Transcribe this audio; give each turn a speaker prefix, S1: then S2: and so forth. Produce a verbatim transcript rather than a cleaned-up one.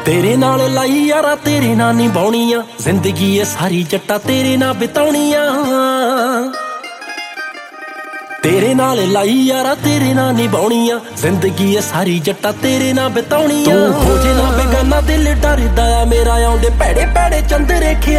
S1: तेरे नाल लाई यारा तेरे नाल निभाउणियां जिंदगी ए सारी जट्टा तेरे नाल बिताउणियां तेरे नाल लाई यारा तेरे नाल निभाउणियां जिंदगी ए सारी जट्टा तेरे नाल बिताउणियां तू हो जे ना बेगाना दिल डरदा आ मेरा आउंदे भैड़े भैड़े चंदरे